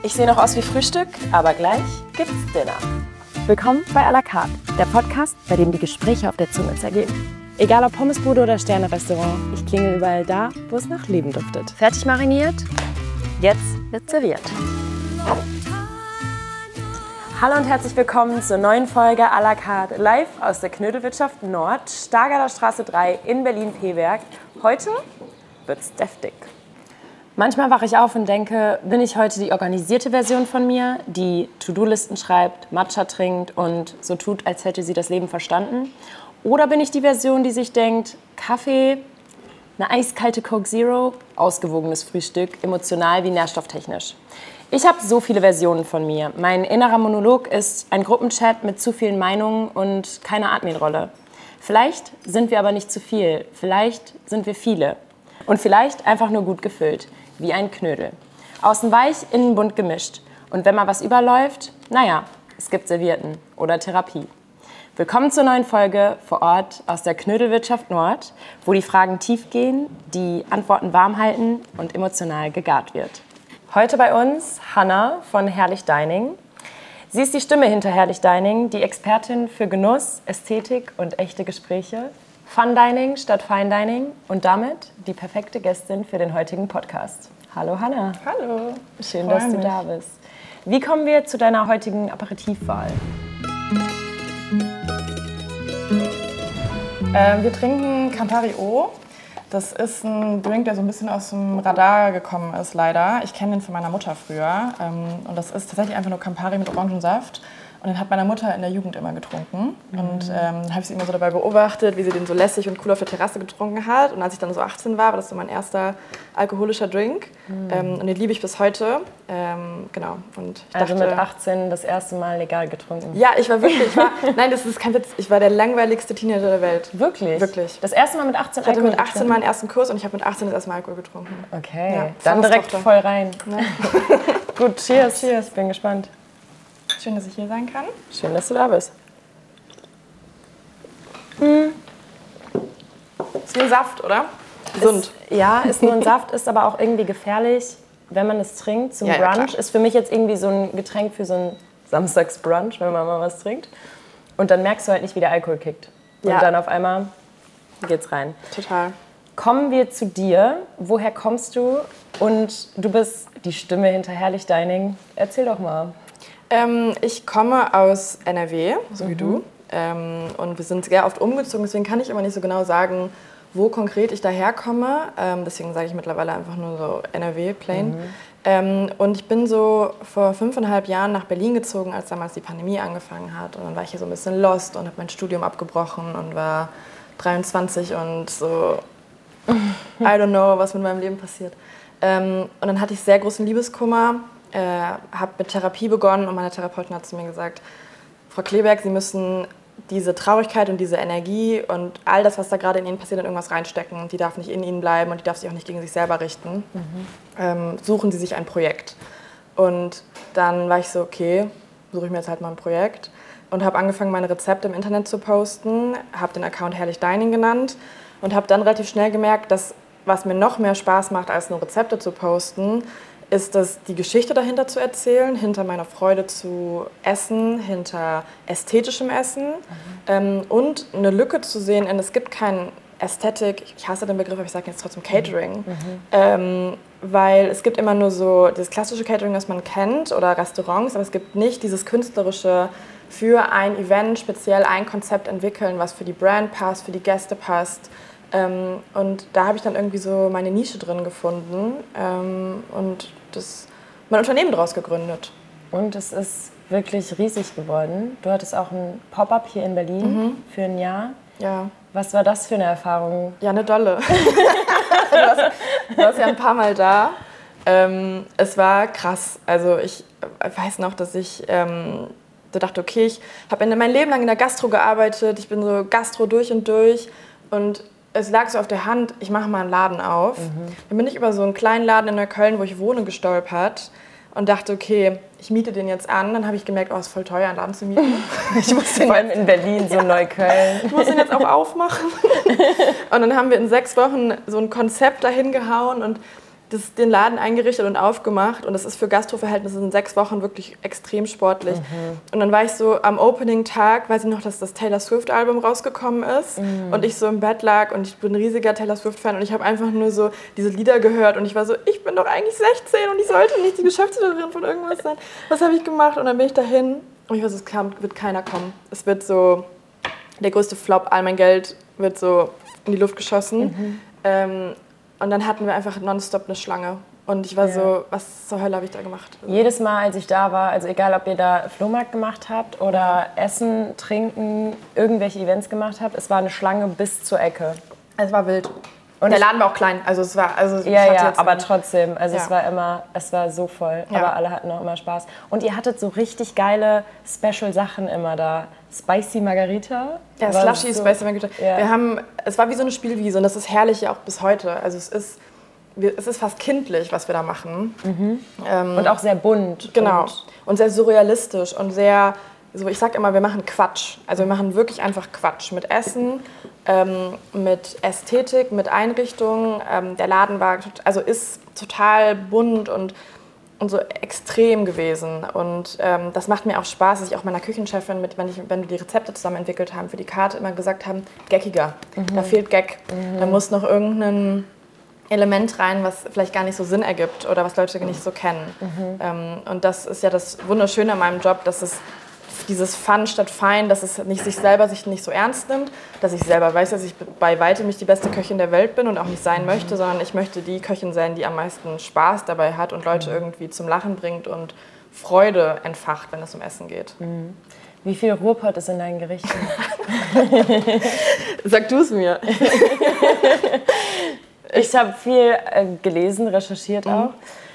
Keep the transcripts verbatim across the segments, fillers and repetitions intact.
Ich sehe noch aus wie Frühstück, aber gleich gibt's Dinner. Willkommen bei à la carte, der Podcast, bei dem die Gespräche auf der Zunge zergehen. Egal ob Pommesbude oder Sterne-Restaurant, ich klingel überall da, wo es nach Leben duftet. Fertig mariniert? Jetzt wird serviert. Hallo und herzlich willkommen zur neuen Folge à la carte, live aus der Knödelwirtschaft Nord, Stargarder Straße drei in Berlin-Peberg. Heute wird's deftig. Manchmal wache ich auf und denke, bin ich heute die organisierte Version von mir, die To-Do-Listen schreibt, Matcha trinkt und so tut, als hätte sie das Leben verstanden? Oder bin ich die Version, die sich denkt, Kaffee, eine eiskalte Coke Zero, ausgewogenes Frühstück, emotional wie nährstofftechnisch? Ich habe so viele Versionen von mir. Mein innerer Monolog ist ein Gruppenchat mit zu vielen Meinungen und keiner Adminrolle. Vielleicht sind wir aber nicht zu viel, vielleicht sind wir viele. Und vielleicht einfach nur gut gefüllt, wie ein Knödel. Außen weich, innen bunt gemischt. Und wenn mal was überläuft, naja, es gibt Servietten oder Therapie. Willkommen zur neuen Folge vor Ort aus der Knödelwirtschaft Nord, wo die Fragen tief gehen, die Antworten warm halten und emotional gegart wird. Heute bei uns Hannah von Herrlich Dining. Sie ist die Stimme hinter Herrlich Dining, die Expertin für Genuss, Ästhetik und echte Gespräche. Fun Dining statt Fine Dining und damit die perfekte Gästin für den heutigen Podcast. Hallo Hannah. Hallo. Schön, dass du mich. da bist. Wie kommen wir zu deiner heutigen Aperitivwahl? Äh, wir trinken Campari O. Das ist ein Drink, der so ein bisschen aus dem Radar gekommen ist, leider. Ich kenne den von meiner Mutter früher. Ähm, und das ist tatsächlich einfach nur Campari mit Orangensaft. Und den hat meine Mutter in der Jugend immer getrunken. Mhm. Und ähm, habe ich sie immer so dabei beobachtet, wie sie den so lässig und cool auf der Terrasse getrunken hat. Und als ich dann so achtzehn war, war das so mein erster alkoholischer Drink. Mhm. Ähm, und den liebe ich bis heute. Ähm, genau. Und ich also dachte, mit achtzehn das erste Mal legal getrunken? Ja, ich war wirklich, ich war, nein, das ist kein Witz, ich war der langweiligste Teenager der Welt. Wirklich? Wirklich. Das erste Mal mit achtzehn Ich hatte Alkohol mit achtzehn getrunken? meinen ersten Kurs und ich habe mit achtzehn das erste Mal Alkohol getrunken. Okay, Ja, dann direkt Pfarrerstochter. voll rein. Ja. Gut, cheers. Cheers, bin gespannt. Schön, dass ich hier sein kann. Schön, dass du da bist. Hm. Ist wie ein Saft, oder? Gesund. Ist, ja, ist nur ein Saft, ist aber auch irgendwie gefährlich, wenn man es trinkt zum Ja, ja, Brunch. klar. Ist für mich jetzt irgendwie so ein Getränk für so ein Samstagsbrunch, wenn man mal was trinkt. Und dann merkst du halt nicht, wie der Alkohol kickt. Und Ja. dann auf einmal geht's rein. Total. Kommen wir zu dir. Woher kommst du? Und du bist die Stimme hinter Herrlich Dining. Erzähl doch mal. Ähm, ich komme aus N R W, so wie du. Ähm, und wir sind sehr oft umgezogen, deswegen kann ich immer nicht so genau sagen, wo konkret ich daherkomme. Ähm, deswegen sage ich mittlerweile einfach nur so N R W, plain. Mhm. Ähm, und ich bin so vor fünfeinhalb Jahren nach Berlin gezogen, als damals die Pandemie angefangen hat. Und dann war ich hier so ein bisschen lost und habe mein Studium abgebrochen und war dreiundzwanzig und so, I don't know, was mit meinem Leben passiert. Ähm, und dann hatte ich sehr großen Liebeskummer. Äh, habe mit Therapie begonnen und meine Therapeutin hat zu mir gesagt, Frau Kleberg, Sie müssen diese Traurigkeit und diese Energie und all das, was da gerade in Ihnen passiert, in irgendwas reinstecken. Die darf nicht in Ihnen bleiben und die darf sich auch nicht gegen sich selber richten. Mhm. Ähm, suchen Sie sich ein Projekt. Und dann war ich so, okay, suche ich mir jetzt halt mal ein Projekt und habe angefangen, meine Rezepte im Internet zu posten, habe den Account Herrlich Dining genannt und habe dann relativ schnell gemerkt, dass was mir noch mehr Spaß macht, als nur Rezepte zu posten, ist es, die Geschichte dahinter zu erzählen, hinter meiner Freude zu essen, hinter ästhetischem Essen. Mhm. Ähm, und eine Lücke zu sehen, in es gibt kein Ästhetik, ich hasse den Begriff, aber ich sage jetzt trotzdem Catering, mhm. ähm, weil es gibt immer nur so das klassische Catering, das man kennt, oder Restaurants, aber es gibt nicht dieses künstlerische für ein Event speziell ein Konzept entwickeln, was für die Brand passt, für die Gäste passt. Ähm, und da habe ich dann irgendwie so meine Nische drin gefunden ähm, und das, mein Unternehmen daraus gegründet. Und es ist wirklich riesig geworden. Du hattest auch ein Pop-up hier in Berlin mhm. für ein Jahr. Ja. Was war das für eine Erfahrung? Ja, eine dolle. du, warst, du warst ja ein paar Mal da. Ähm, es war krass. Also ich weiß noch, dass ich ähm, so dachte, okay, ich habe mein Leben lang in der Gastro gearbeitet. Ich bin so Gastro durch und durch. Und es lag so auf der Hand, ich mache mal einen Laden auf. Mhm. Dann bin ich über so einen kleinen Laden in Neukölln, wo ich wohne, gestolpert und dachte, okay, ich miete den jetzt an. Dann habe ich gemerkt, oh, es ist voll teuer, einen Laden zu mieten. Ich muss den Vor allem in Berlin, so ja. Neukölln. Ich muss den jetzt auch aufmachen. Und dann haben wir in sechs Wochen so ein Konzept dahin gehauen und das, den Laden eingerichtet und aufgemacht und das ist für Gastroverhältnisse in sechs Wochen wirklich extrem sportlich. Mhm. Und dann war ich so am Opening-Tag, weiß ich noch, dass das Taylor Swift-Album rausgekommen ist mhm. und ich so im Bett lag und ich bin ein riesiger Taylor Swift-Fan und ich habe einfach nur so diese Lieder gehört und ich war so, ich bin doch eigentlich sechzehn und ich sollte nicht die Geschäftsführerin von irgendwas sein. Was habe ich gemacht? Und dann bin ich dahin und ich weiß, es kam, wird keiner kommen. Es wird so der größte Flop, all mein Geld wird so in die Luft geschossen. Mhm. Ähm, und dann hatten wir einfach nonstop eine Schlange. Und ich war ja. so, was zur Hölle habe ich da gemacht? Jedes Mal, als ich da war, also egal, ob ihr da Flohmarkt gemacht habt oder Essen, Trinken, irgendwelche Events gemacht habt, es war eine Schlange bis zur Ecke. Es war wild. Und der Laden war auch klein, also es war, also ja, ja, aber trotzdem, also ja. es war immer, es war so voll, ja. aber alle hatten auch immer Spaß. Und ihr hattet so richtig geile Special-Sachen immer da. Spicy Margarita. Ja, Slushy so, Spicy Margarita. Ja. Wir haben, es war wie so eine Spielwiese und das ist herrlich ja auch bis heute. Also es ist, wir, es ist fast kindlich, was wir da machen. Mhm. Ähm, und auch sehr bunt. Genau. Und, und sehr surrealistisch und sehr, so ich sag immer, wir machen Quatsch. Also wir machen wirklich einfach Quatsch mit Essen, ähm, mit Ästhetik, mit Einrichtung. Ähm, der Laden war, also ist total bunt und und so extrem gewesen. Und ähm, das macht mir auch Spaß, dass ich auch meiner Küchenchefin, mit, wenn, ich, wenn wir die Rezepte zusammen entwickelt haben, für die Karte immer gesagt haben, geckiger. Mhm. Da fehlt Gag. Mhm. Da muss noch irgendein Element rein, was vielleicht gar nicht so Sinn ergibt oder was Leute nicht so kennen. Mhm. Ähm, und das ist ja das Wunderschöne an meinem Job, dass es dieses Fun statt Fein, dass es nicht sich selber sich nicht so ernst nimmt, dass ich selber weiß, dass ich bei weitem nicht die beste Köchin der Welt bin und auch nicht sein möchte, sondern ich möchte die Köchin sein, die am meisten Spaß dabei hat und Leute irgendwie zum Lachen bringt und Freude entfacht, wenn es um Essen geht. Mhm. Wie viel Ruhrpott ist in deinen Gerichten? Sag du es mir. Ich habe viel äh, gelesen, recherchiert auch mhm.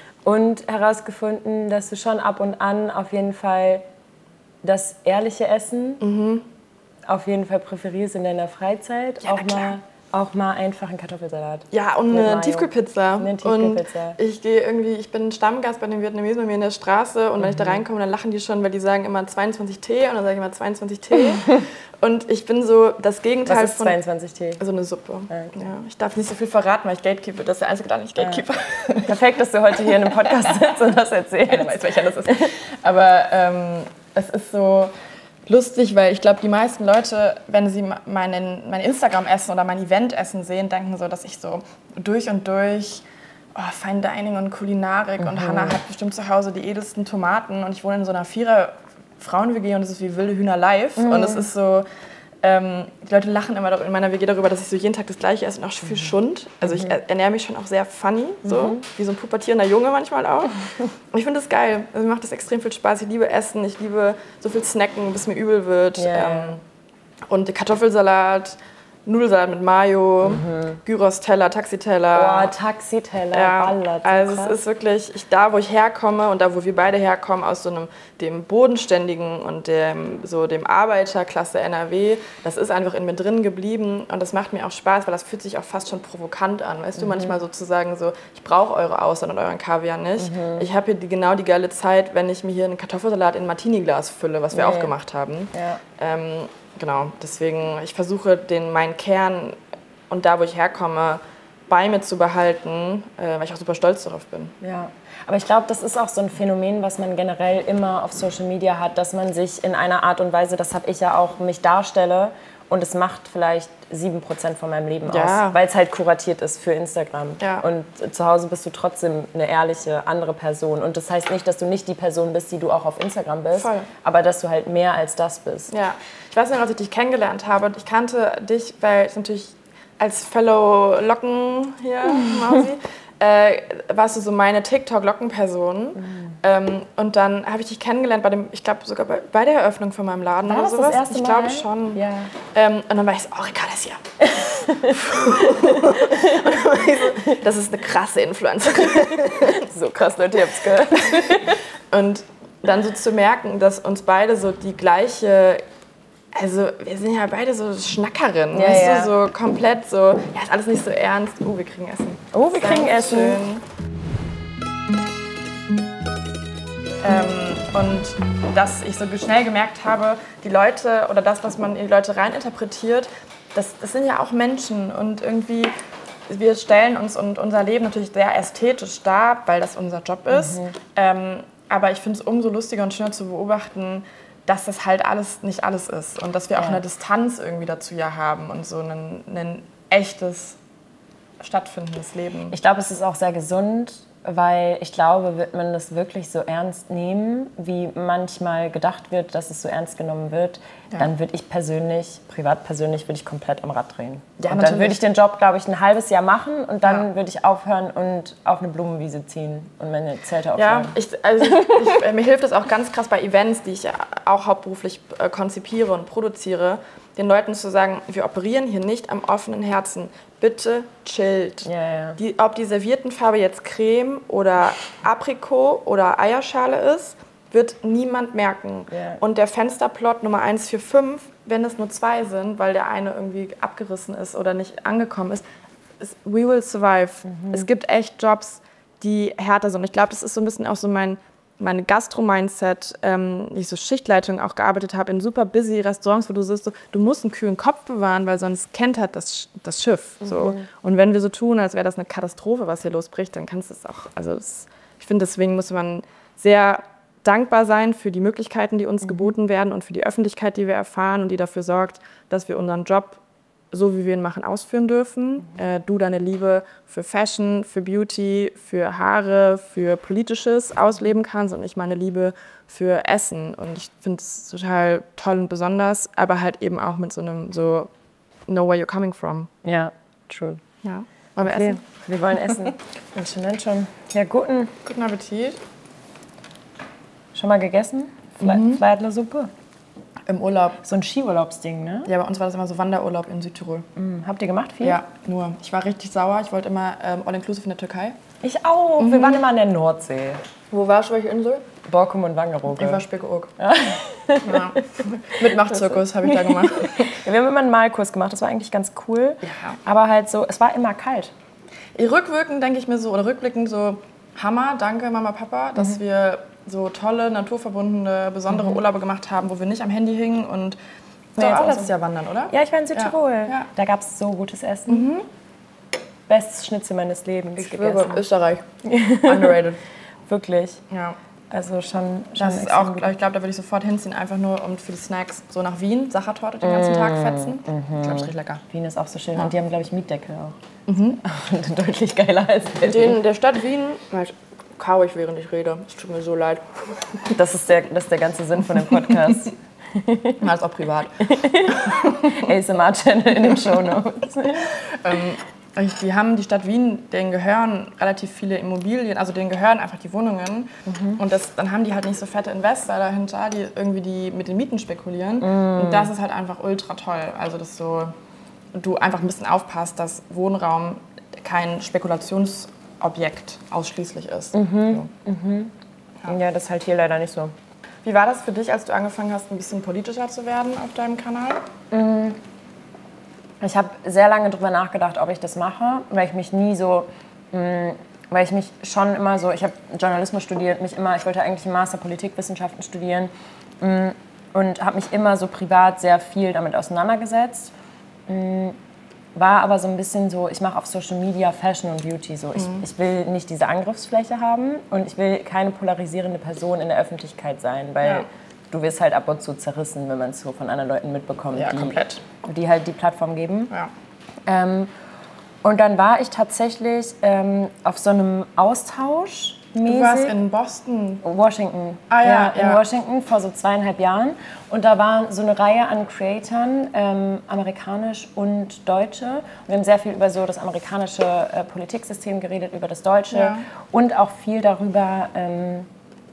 und herausgefunden, dass du schon ab und an auf jeden Fall das ehrliche Essen mhm. auf jeden Fall präferierst in deiner Freizeit. Ja, auch, mal, auch mal einfach einen Kartoffelsalat. Ja, und eine Tiefkühlpizza. Eine Tiefkühlpizza. Und ich gehe irgendwie, ich bin Stammgast bei den Vietnamesen bei mir in der Straße und mhm. wenn ich da reinkomme, dann lachen die schon, weil die sagen immer zweiundzwanzig T und dann sage ich immer zweiundzwanzig T. Und ich bin so das Gegenteil von... Was ist zweiundzwanzig T? So eine Suppe. Ah, okay. Ja, ich darf nicht so viel verraten, weil ich Gatekeeper. Das ist der einzige, der nicht Gatekeeper. Ja. Perfekt, dass du heute hier in einem Podcast sitzt und das erzählst. Keiner weiß, welcher das ist. Aber ähm, es ist so lustig, weil ich glaube, die meisten Leute, wenn sie meinen, mein Instagram-Essen oder mein Event-Essen sehen, denken so, dass ich so durch und durch oh, Fine Dining und Kulinarik mhm. und Hannah hat bestimmt zu Hause die edelsten Tomaten und ich wohne in so einer Vierer-Frauen-W G und es ist wie wilde Hühner live mhm. und es ist so, ähm, die Leute lachen immer in meiner W G darüber, dass ich so jeden Tag das Gleiche esse und auch viel Schund. Also ich ernähre mich schon auch sehr funny, so mhm. wie so ein pubertierender Junge manchmal auch. Und ich finde das geil. Also mir macht das extrem viel Spaß. Ich liebe Essen, ich liebe so viel Snacken, bis mir übel wird. Yeah. Ähm, und Kartoffelsalat, Nudelsalat mit Mayo, mhm. Gyros-Teller, Taxiteller. Oh, Taxiteller, ja, ballert. Also es ist wirklich, ich, da wo ich herkomme und da wo wir beide herkommen, aus so einem dem bodenständigen und dem, so dem Arbeiterklasse N R W, das ist einfach in mir drin geblieben und das macht mir auch Spaß, weil das fühlt sich auch fast schon provokant an. Weißt mhm. du, manchmal sozusagen so, ich brauche eure Austern und euren Kaviar nicht. Mhm. Ich habe hier die, genau die geile Zeit, wenn ich mir hier einen Kartoffelsalat in ein Martini-Glas fülle, was wir nee. auch gemacht haben. Ja. Ähm, Genau, deswegen, ich versuche, den, meinen Kern und da, wo ich herkomme, bei mir zu behalten, äh, weil ich auch super stolz darauf bin. Ja, aber ich glaube, das ist auch so ein Phänomen, was man generell immer auf Social Media hat, dass man sich in einer Art und Weise, das habe ich ja auch, mich darstelle und es macht vielleicht sieben Prozent von meinem Leben ja. aus, weil es halt kuratiert ist für Instagram. Ja. Und zu Hause bist du trotzdem eine ehrliche, andere Person. Und das heißt nicht, dass du nicht die Person bist, die du auch auf Instagram bist, Voll. aber dass du halt mehr als das bist. Ja, ich weiß nicht, als ich dich kennengelernt habe, ich kannte dich, weil es natürlich als Fellow Locken hier, Mausi, äh, warst du so meine TikTok-Lockenperson. Mhm. Ähm, und dann habe ich dich kennengelernt, bei dem, ich glaube sogar bei, bei der Eröffnung von meinem Laden war oder das sowas. Das erste ich Mal? glaube schon. Ja. Ähm, und dann war ich so, oh, Ricarda ist hier. Und dann war ich so, das ist eine krasse Influencerin. So krass, Leute, ihr habt's gehört. Und dann so zu merken, dass uns beide so die gleiche... Also wir sind ja beide so Schnackerinnen, ja, weißt ja. du, so komplett so, ja, ist alles nicht so ernst. Oh, wir kriegen Essen. Oh, wir kriegen Essen. Essen. Ähm, und dass ich so schnell gemerkt habe, die Leute oder das, was man in die Leute reininterpretiert, das, das sind ja auch Menschen und irgendwie wir stellen uns und unser Leben natürlich sehr ästhetisch dar, weil das unser Job ist. Mhm. Ähm, aber ich finde es umso lustiger und schöner zu beobachten, dass das halt alles nicht alles ist und dass wir auch ja. eine Distanz irgendwie dazu ja haben und so ein, ein echtes, stattfindendes Leben. Ich glaube, es ist auch sehr gesund, weil ich glaube, wird man das wirklich so ernst nehmen, wie manchmal gedacht wird, dass es so ernst genommen wird, ja. dann würde ich persönlich, privat persönlich, würde ich komplett am Rad drehen. Ja, und natürlich. Dann würde ich den Job, glaube ich, ein halbes Jahr machen und dann ja. würde ich aufhören und auf eine Blumenwiese ziehen und meine Zelte aufschlagen. Ja, ich, also ich, mir hilft es auch ganz krass bei Events, die ich auch hauptberuflich äh, konzipiere und produziere, den Leuten zu sagen, wir operieren hier nicht am offenen Herzen. Bitte chillt. Ja, ja. Die, ob die Serviettenfarbe jetzt Creme oder Aprikot oder Eierschale ist, wird niemand merken. Ja. Und der Fensterplot Nummer eins vier fünf, wenn es nur zwei sind, weil der eine irgendwie abgerissen ist oder nicht angekommen ist, ist we will survive. Mhm. Es gibt echt Jobs, die härter sind. Ich glaube, das ist so ein bisschen auch so mein meine Gastro-Mindset, ähm, ich so Schichtleitung auch gearbeitet habe in super busy Restaurants, wo du siehst, so, du musst einen kühlen Kopf bewahren, weil sonst kentert das, das Schiff. So. Mhm. Und wenn wir so tun, als wäre das eine Katastrophe, was hier losbricht, dann kannst du es auch, also das, ich finde, deswegen muss man sehr dankbar sein für die Möglichkeiten, die uns mhm. geboten werden und für die Öffentlichkeit, die wir erfahren und die dafür sorgt, dass wir unseren Job so wie wir ihn machen, ausführen dürfen. Mhm. Äh, du deine Liebe für Fashion, für Beauty, für Haare, für Politisches ausleben kannst und ich meine Liebe für Essen. Und ich finde es total toll und besonders, aber halt eben auch mit so einem so know where you're coming from. Ja, true. Ja. Wollen wir okay. essen? Wir wollen essen. Und schon, dann schon. Ja, guten. Guten Appetit. Schon mal gegessen? Fle- mhm. Fleidlersuppe? Im Urlaub. So ein Skiurlaubsding, ne? Ja, bei uns war das immer so Wanderurlaub in Südtirol. Mhm. Habt ihr gemacht viel? Ja, nur. Ich war richtig sauer. Ich wollte immer ähm, all-inclusive in der Türkei. Ich auch. Mhm. Wir waren immer an der Nordsee. Wo warst du? Welche Insel? Borkum und Wangerooge. Ich war Spiekeroog. Ja. Ja. Mitmachzirkus habe ich da gemacht. Ja, wir haben immer einen Malkurs gemacht. Das war eigentlich ganz cool. Ja. Aber halt so, es war immer kalt. Rückwirkend denke ich mir so, oder rückblickend so, Hammer, danke Mama, Papa, dass mhm. wir so tolle, naturverbundene, besondere mhm. Urlaube gemacht haben, wo wir nicht am Handy hingen und du warst auch letztes Jahr wandern, oder? Ja, ich war in Südtirol. Ja. Ja. Da gab es so gutes Essen. Mhm. Bestes Schnitzel meines Lebens ich gegessen. Schwöre, Österreich. Underrated. Wirklich. Ja. Also schon, schon das ist auch, ich glaube, da würde ich sofort hinziehen, einfach nur um für die Snacks so nach Wien, Sachertorte den ganzen Tag fetzen. Mhm. Ich glaube, es riecht lecker. Wien ist auch so schön. Ja. Und die haben, glaube ich, Mietdeckel auch. Mhm. Deutlich geiler als Berlin. Den der Stadt Wien, kau ich, während ich rede. Es tut mir so leid. Das ist der, das ist der ganze Sinn von dem Podcast. Mal ist auch privat. A S M R-Channel in den Shownotes. ähm, die haben die Stadt Wien, denen gehören relativ viele Immobilien, also denen gehören einfach die Wohnungen. Mhm. Und das, dann haben die halt nicht so fette Investor dahinter, die irgendwie die mit den Mieten spekulieren. Mhm. Und das ist halt einfach ultra toll. Also dass so, du einfach ein bisschen aufpasst, dass Wohnraum kein Spekulationsobjekt ausschließlich ist. Mhm. So. Mhm. Ja. ja, das ist halt hier leider nicht so. Wie war das für dich, als du angefangen hast, ein bisschen politischer zu werden auf deinem Kanal? Mhm. Ich habe sehr lange darüber nachgedacht, ob ich das mache, weil ich mich nie so, mh, weil ich mich schon immer so, ich habe Journalismus studiert, mich immer, ich wollte eigentlich einen Master Politikwissenschaften studieren mh, und habe mich immer so privat sehr viel damit auseinandergesetzt. Mh, war aber so ein bisschen so, ich mache auf Social Media Fashion und Beauty so. Ich, mhm. ich will nicht diese Angriffsfläche haben und ich will keine polarisierende Person in der Öffentlichkeit sein, weil ja. du wirst halt ab und zu zerrissen, wenn man es so von anderen Leuten mitbekommt, ja, die, komplett. die halt die Plattform geben. Ja. Ähm, und dann war ich tatsächlich ähm, auf so einem Austausch. Du warst in Boston. Washington. Ah, ja, ja, in ja. Washington vor so zweieinhalb Jahren. Und da waren so eine Reihe an Creatoren, ähm, amerikanisch und deutsche. Und wir haben sehr viel über so das amerikanische äh, Politiksystem geredet, über das deutsche. Ja. Und auch viel darüber, ähm,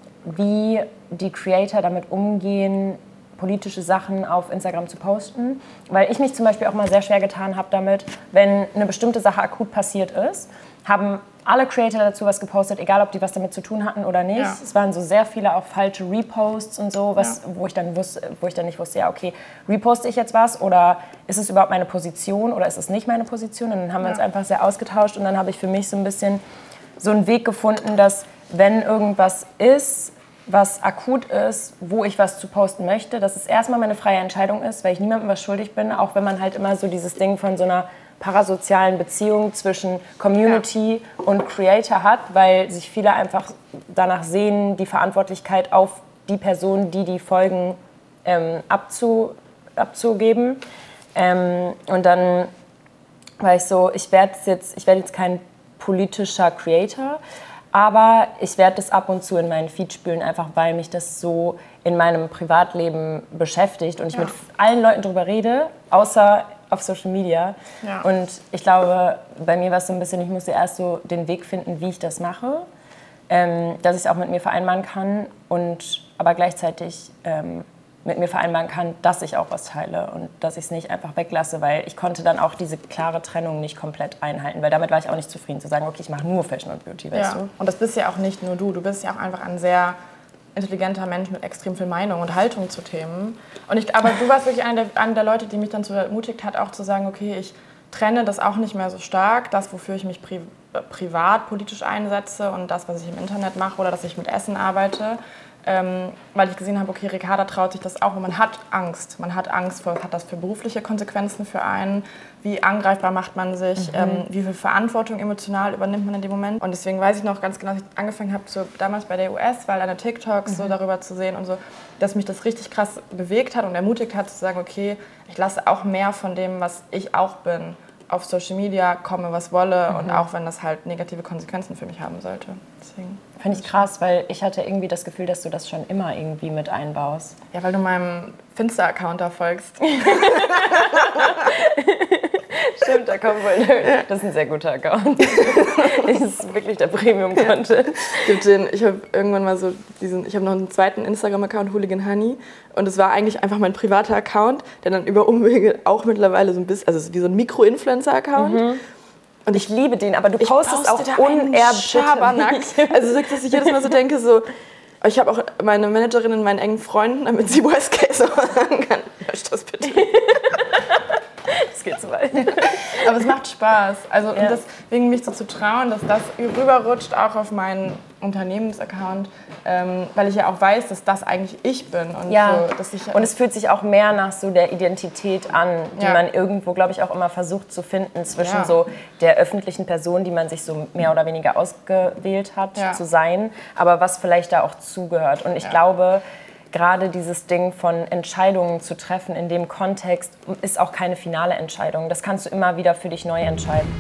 wie die Creator damit umgehen, politische Sachen auf Instagram zu posten. Weil ich mich zum Beispiel auch mal sehr schwer getan habe damit, wenn eine bestimmte Sache akut passiert ist, haben alle Creator dazu was gepostet, egal ob die was damit zu tun hatten oder nicht. Ja. Es waren so sehr viele auch falsche Reposts und so, was, ja. wo, ich dann wusste, wo ich dann nicht wusste, ja okay, reposte ich jetzt was oder ist es überhaupt meine Position oder ist es nicht meine Position? Und dann haben wir ja. uns einfach sehr ausgetauscht und dann habe ich für mich so ein bisschen so einen Weg gefunden, dass wenn irgendwas ist, was akut ist, wo ich was zu posten möchte, dass es erstmal meine freie Entscheidung ist, weil ich niemandem was schuldig bin, auch wenn man halt immer so dieses Ding von so einer parasozialen Beziehung zwischen Community ja. und Creator hat, weil sich viele einfach danach sehen, die Verantwortlichkeit auf die Person, die die Folgen ähm, abzu, abzugeben. Ähm, und dann war ich so, ich werde jetzt, ich werde jetzt kein politischer Creator, aber ich werde das ab und zu in meinen Feed spülen, einfach weil mich das so in meinem Privatleben beschäftigt und ich ja. mit allen Leuten drüber rede, außer auf Social Media. Ja. Und ich glaube, bei mir war es so ein bisschen, ich musste erst so den Weg finden, wie ich das mache, ähm, dass ich es auch mit mir vereinbaren kann und aber gleichzeitig ähm, mit mir vereinbaren kann, dass ich auch was teile und dass ich es nicht einfach weglasse, weil ich konnte dann auch diese klare Trennung nicht komplett einhalten, weil damit war ich auch nicht zufrieden, zu sagen, okay, ich mache nur Fashion und Beauty, weißt ja. du? Und das bist ja auch nicht nur du, du bist ja auch einfach ein sehr intelligenter Mensch mit extrem viel Meinung und Haltung zu Themen. Und ich, aber du warst wirklich einer der, einer der Leute, die mich dann so ermutigt hat, auch zu sagen, okay, ich trenne das auch nicht mehr so stark, das, wofür ich mich pri privat politisch einsetze und das, was ich im Internet mache oder dass ich mit Essen arbeite, ähm, weil ich gesehen habe, okay, Ricarda traut sich das auch und man hat Angst. Man hat Angst, vor, hat das für berufliche Konsequenzen für einen, wie angreifbar macht man sich, mhm. ähm, wie viel Verantwortung emotional übernimmt man in dem Moment. Und deswegen weiß ich noch ganz genau, dass ich angefangen habe, so damals bei der U S, weil eine TikToks mhm. so darüber zu sehen und so, dass mich das richtig krass bewegt hat und ermutigt hat, zu sagen, okay, ich lasse auch mehr von dem, was ich auch bin, auf Social Media, komme, was wolle, mhm. und auch wenn das halt negative Konsequenzen für mich haben sollte. Deswegen. Finde ich krass, weil ich hatte irgendwie das Gefühl, dass du das schon immer irgendwie mit einbaust. Ja, weil du meinem Finster-Account da folgst. Stimmt, da kommt wohl. Das ist ein sehr guter Account. Das ist wirklich der Premium-Content. Ja. Ich habe irgendwann mal so diesen, ich habe noch einen zweiten Instagram-Account, Hooligan Honey. Und es war eigentlich einfach mein privater Account, der dann über Umwege auch mittlerweile so ein bisschen, also wie so ein Mikro-Influencer-Account. Mhm. Und ich liebe den, aber du ich postest auch unerbitterlich. Also so, dass ich jedes Mal so denke, so, ich habe auch meine Managerin in meinen engen Freunden, damit sie Worst Case auch sagen kann. Löscht das bitte. Das geht zu weit. Aber es macht Spaß. Also ja. und deswegen mich so zu trauen, dass das rüberrutscht auch auf meinen Unternehmensaccount, ähm, weil ich ja auch weiß, dass das eigentlich ich bin. Und, ja. so, dass ich und es fühlt sich auch mehr nach so der Identität an, die ja. man irgendwo, glaube ich, auch immer versucht zu finden zwischen ja. so der öffentlichen Person, die man sich so mehr oder weniger ausgewählt hat, ja. zu sein, aber was vielleicht da auch zugehört. Und ich ja. glaube, gerade dieses Ding von Entscheidungen zu treffen in dem Kontext ist auch keine finale Entscheidung. Das kannst du immer wieder für dich neu entscheiden.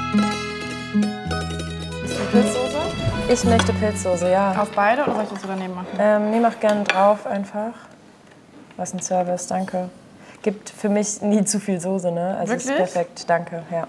Pilzsoße? Ich möchte Pilzsoße, ja. Auf beide oder soll ich das so daneben machen? Ähm, nee, mach gerne drauf einfach. Was ein Service, danke. Gibt für mich nie zu viel Soße, ne? Also wirklich? Ist perfekt, danke. Ja.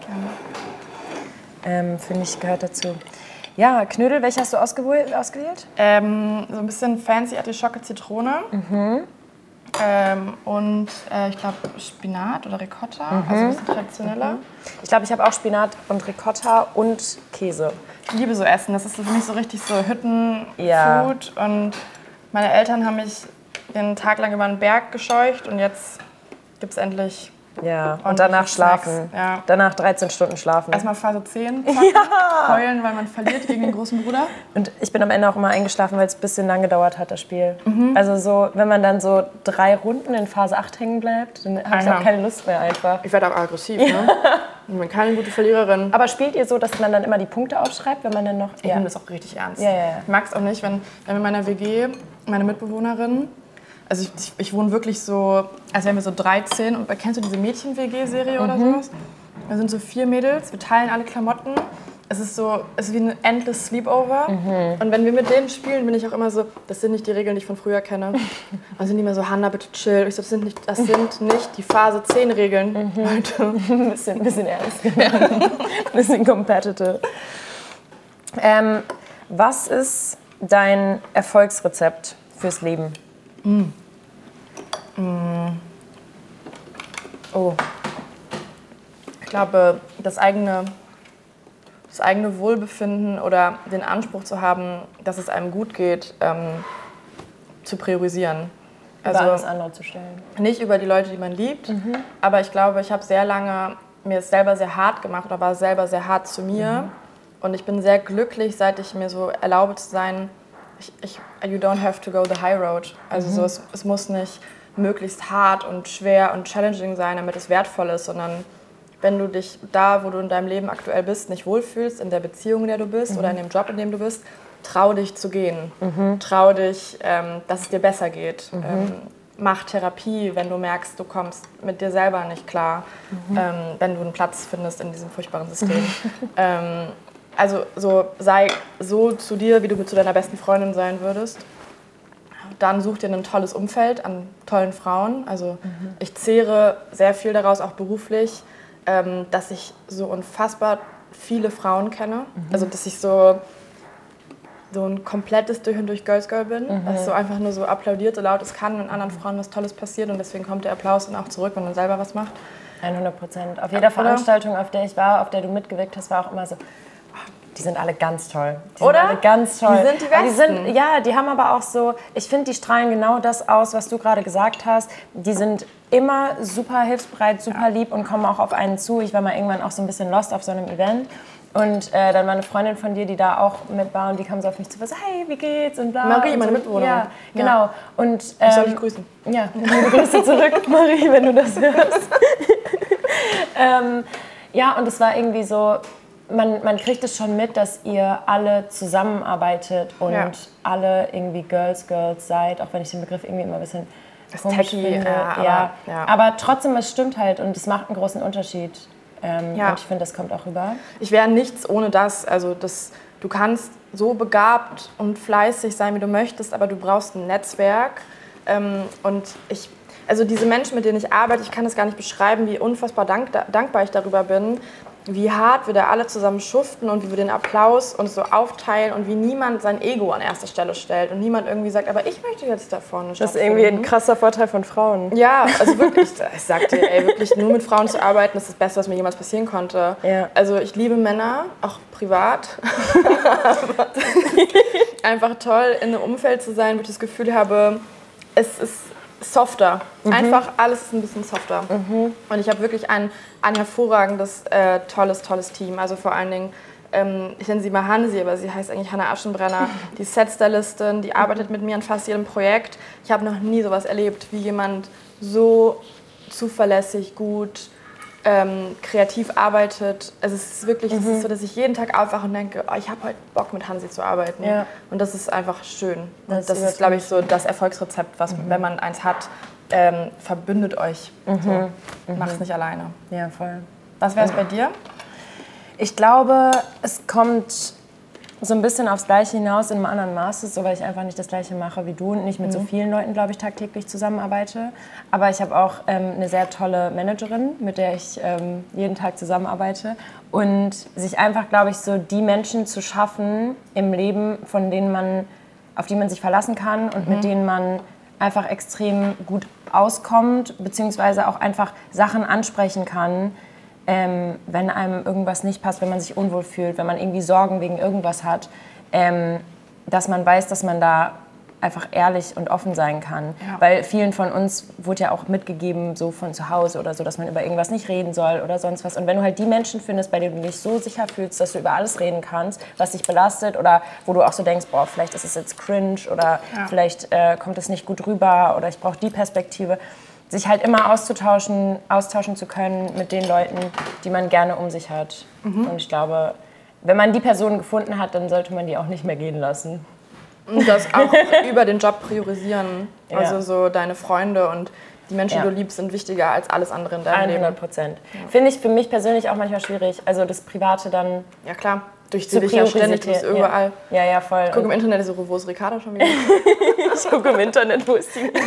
Ähm, Finde ich, gehört dazu. Ja, Knödel, welche hast du ausgewählt? Ähm, so ein bisschen fancy Artischocke, Zitrone. Mhm. Ähm, und äh, ich glaube Spinat oder Ricotta, mhm. also ein bisschen traditioneller. Mhm. Ich glaube, ich habe auch Spinat und Ricotta und Käse. Ich liebe so Essen, das ist für mich so richtig so Hüttenfood. Ja. Und meine Eltern haben mich den Tag lang über den Berg gescheucht und jetzt gibt es endlich... Ja, und danach schlafen. Ja. Danach dreizehn Stunden schlafen. Erstmal Phase zehn. Ja. Heulen, weil man verliert gegen den großen Bruder. Und ich bin am Ende auch immer eingeschlafen, weil es ein bisschen lang gedauert hat, das Spiel. Mhm. Also so, wenn man dann so drei Runden in Phase acht hängen bleibt, dann habe ich auch keine Lust mehr einfach. Ich werde auch aggressiv, ja. Ne? Ich bin keine gute Verliererin. Aber spielt ihr so, dass man dann immer die Punkte aufschreibt, wenn man dann noch... Ich ja. nehme das auch richtig ernst. Ja, ja, ja. Ich mag es auch nicht, wenn, wenn in meiner W G meine Mitbewohnerin... Also ich, ich, ich wohne wirklich so, als wären wir so dreizehn. Und kennst du diese Mädchen-W G-Serie mhm. oder sowas? Wir sind so vier Mädels, wir teilen alle Klamotten. Es ist so, es ist wie ein endless Sleepover. Mhm. Und wenn wir mit denen spielen, bin ich auch immer so, das sind nicht die Regeln, die ich von früher kenne. Dann sind die immer so, Hannah, bitte chill. Ich so, das sind nicht, das sind nicht die Phase zehn Regeln. Mhm. ein, bisschen, ein bisschen ernst genommen. Ein bisschen competitive. Ähm, was ist dein Erfolgsrezept fürs Leben? Mm. Mm. Oh. Ich glaube, das eigene, das eigene Wohlbefinden oder den Anspruch zu haben, dass es einem gut geht, ähm, zu priorisieren. Über also alles andere zu stellen. Nicht über die Leute, die man liebt, mhm. aber ich glaube, ich habe sehr lange mir es selber sehr hart gemacht oder war selber sehr hart zu mir. Mhm. Und ich bin sehr glücklich, seit ich mir so erlaube zu sein, ich, ich, you don't have to go the high road. Also mhm. so, es, es muss nicht möglichst hart und schwer und challenging sein, damit es wertvoll ist, sondern wenn du dich da, wo du in deinem Leben aktuell bist, nicht wohlfühlst, in der Beziehung, in der du bist mhm. oder in dem Job, in dem du bist, trau dich zu gehen. Mhm. Trau dich, ähm, dass es dir besser geht. Mhm. Ähm, mach Therapie, wenn du merkst, du kommst mit dir selber nicht klar, mhm. ähm, wenn du einen Platz findest in diesem furchtbaren System. ähm, also so, sei so zu dir, wie du zu deiner besten Freundin sein würdest. Dann such dir ein tolles Umfeld an tollen Frauen. Also mhm. ich zehre sehr viel daraus, auch beruflich, ähm, dass ich so unfassbar viele Frauen kenne. Mhm. Also dass ich so, so ein komplettes durch und durch Girls Girl bin. Mhm. Dass ich so einfach nur so applaudiert, so laut es kann, wenn anderen Frauen was Tolles passiert. Und deswegen kommt der Applaus dann auch zurück, wenn man selber was macht. hundert Prozent. Auf jeder Oder? Veranstaltung, auf der ich war, auf der du mitgewirkt hast, war auch immer so... Die sind alle ganz toll. Die Oder? Sind alle ganz toll. Die sind die Besten. Die sind, ja, die haben aber auch so, ich finde, die strahlen genau das aus, was du gerade gesagt hast. Die sind immer super hilfsbereit, super ja. lieb und kommen auch auf einen zu. Ich war mal irgendwann auch so ein bisschen lost auf so einem Event. Und äh, dann war eine Freundin von dir, die da auch mit war und die kam so auf mich zu, so, hey, wie geht's? Und bla. Marie, und meine so. Mitbewohnerin. Ja, genau. Ja. Und, ähm, ich soll dich grüßen. Ja, liebe Grüße zurück, Marie, wenn du das hörst. ähm, ja, und es war irgendwie so... Man, man kriegt es schon mit, dass ihr alle zusammenarbeitet und ja. alle irgendwie Girls, Girls seid, auch wenn ich den Begriff irgendwie immer ein bisschen das komisch tacky, finde. ja, aber, ja. Ja. aber trotzdem, es stimmt halt und es macht einen großen Unterschied. Ähm, ja. Und ich finde, das kommt auch rüber. Ich wäre nichts ohne das. Also das, du kannst so begabt und fleißig sein, wie du möchtest, aber du brauchst ein Netzwerk. Ähm, und ich, also diese Menschen, mit denen ich arbeite, ich kann das gar nicht beschreiben, wie unfassbar dank, dankbar ich darüber bin, wie hart wir da alle zusammen schuften und wie wir den Applaus uns so aufteilen und wie niemand sein Ego an erster Stelle stellt und niemand irgendwie sagt, aber ich möchte jetzt da vorne Das ist irgendwie ein krasser Vorteil von Frauen. Ja, also wirklich, ich sag dir, ey, wirklich nur mit Frauen zu arbeiten, ist das Beste, was mir jemals passieren konnte. Ja. Also ich liebe Männer, auch privat. Einfach toll, in einem Umfeld zu sein, wo ich das Gefühl habe, es ist softer. Mhm. Einfach alles ist ein bisschen softer. Mhm. Und ich habe wirklich ein, ein hervorragendes, äh, tolles, tolles Team. Also vor allen Dingen, ähm, ich nenne sie mal Hansi, aber sie heißt eigentlich Hannah Aschenbrenner. Die Set-Stylistin, die arbeitet mit mir an fast jedem Projekt. Ich habe noch nie sowas erlebt, wie jemand so zuverlässig, gut, ähm, kreativ arbeitet. Also es ist wirklich, mhm. es ist so, dass ich jeden Tag aufwache und denke, oh, ich habe heute Bock, mit Hansi zu arbeiten. Ja. Und das ist einfach schön. Und das, das ist, glaube ich, so das Erfolgsrezept, was, mhm. wenn man eins hat, ähm, verbündet euch. Mhm. So. Mhm. Mach's nicht alleine. Ja, voll. Was wäre es bei dir? Ich glaube, es kommt so ein bisschen aufs Gleiche hinaus in einem anderen Maße, so, weil ich einfach nicht das Gleiche mache wie du und nicht mit mhm. so vielen Leuten, glaube ich, tagtäglich zusammenarbeite. Aber ich habe auch ähm, eine sehr tolle Managerin, mit der ich ähm, jeden Tag zusammenarbeite. Und sich einfach, glaube ich, so die Menschen zu schaffen im Leben, von denen man, auf die man sich verlassen kann und mhm. mit denen man einfach extrem gut auskommt, beziehungsweise auch einfach Sachen ansprechen kann, Ähm, wenn einem irgendwas nicht passt, wenn man sich unwohl fühlt, wenn man irgendwie Sorgen wegen irgendwas hat, ähm, dass man weiß, dass man da einfach ehrlich und offen sein kann. Ja. Weil vielen von uns wurde ja auch mitgegeben, so von zu Hause oder so, dass man über irgendwas nicht reden soll oder sonst was. Und wenn du halt die Menschen findest, bei denen du dich so sicher fühlst, dass du über alles reden kannst, was dich belastet oder wo du auch so denkst, boah, vielleicht ist es jetzt cringe oder ja. vielleicht äh, kommt es nicht gut rüber oder ich brauche die Perspektive, sich halt immer auszutauschen, austauschen zu können mit den Leuten, die man gerne um sich hat. Mhm. Und ich glaube, wenn man die Person gefunden hat, dann sollte man die auch nicht mehr gehen lassen. Und das auch über den Job priorisieren. Ja. Also so deine Freunde und die Menschen, ja. die du liebst, sind wichtiger als alles andere in deinem Leben. hundert Prozent. Ja. Finde ich für mich persönlich auch manchmal schwierig. Also das Private dann... Ja klar, durch die dich ja ständig, du bist überall. Ja, ja, voll. Ich gucke im Internet so, wo ist Ricarda schon wieder? Ich gucke im Internet, wo ist die?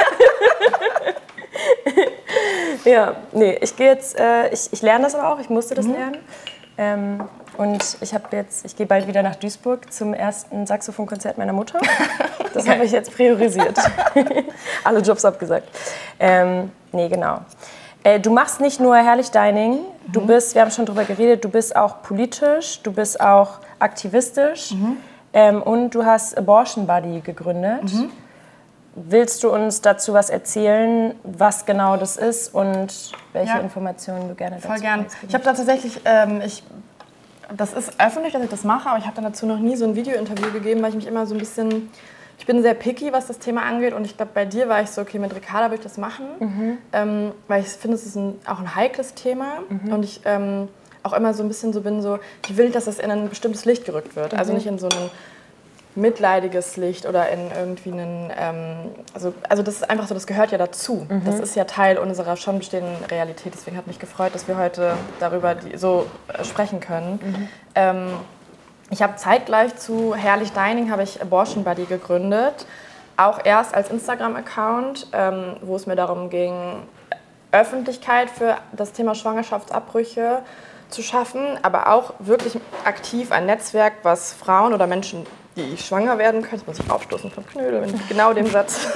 Ja, nee, ich gehe jetzt, äh, ich, ich lerne das aber auch, ich musste das mhm. lernen. Ähm, und ich habe jetzt, ich gehe bald wieder nach Duisburg zum ersten Saxophonkonzert meiner Mutter. Das okay. habe ich jetzt priorisiert. Alle Jobs abgesagt. Ähm, nee, genau. Äh, du machst nicht nur Herrlich Dining, du mhm. bist, wir haben schon drüber geredet, du bist auch politisch, du bist auch aktivistisch mhm. ähm, und du hast Abortion Buddy gegründet. Mhm. Willst du uns dazu was erzählen, was genau das ist und welche ja. Informationen du gerne dazu Voll gern. Ich habe da tatsächlich, ähm, ich, das ist öffentlich, dass ich das mache, aber ich habe dann dazu noch nie so ein Video-Interview gegeben, weil ich mich immer so ein bisschen, ich bin sehr picky, was das Thema angeht. Und ich glaube, bei dir war ich so, okay, mit Ricarda will ich das machen. Mhm. Ähm, weil ich finde, es ist ein, auch ein heikles Thema. Mhm. Und ich ähm, auch immer so ein bisschen so bin, so, ich will, dass das in ein bestimmtes Licht gerückt wird. Mhm. Also nicht in so ein mitleidiges Licht oder in irgendwie einen, ähm, also, also das ist einfach so, das gehört ja dazu. Mhm. Das ist ja Teil unserer schon bestehenden Realität. Deswegen hat mich gefreut, dass wir heute darüber die, so äh, sprechen können. Mhm. Ähm, ich habe zeitgleich zu Herrlich Dining habe ich Abortion Buddy gegründet. Auch erst als Instagram-Account, ähm, wo es mir darum ging, Öffentlichkeit für das Thema Schwangerschaftsabbrüche zu schaffen, aber auch wirklich aktiv ein Netzwerk, was Frauen oder Menschen, die schwanger werden können, das muss ich aufstoßen vom Knödel, mit genau dem Satz.